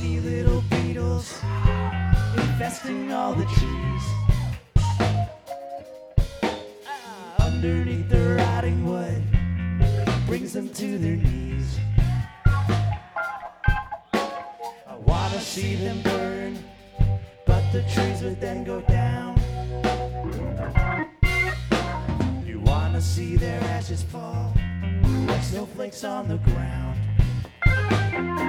tiny little beetles infesting all the trees. Underneath the rotting wood brings them to their knees. I wanna see them burn, but the trees would then go down. You wanna see their ashes fall like snowflakes on the ground.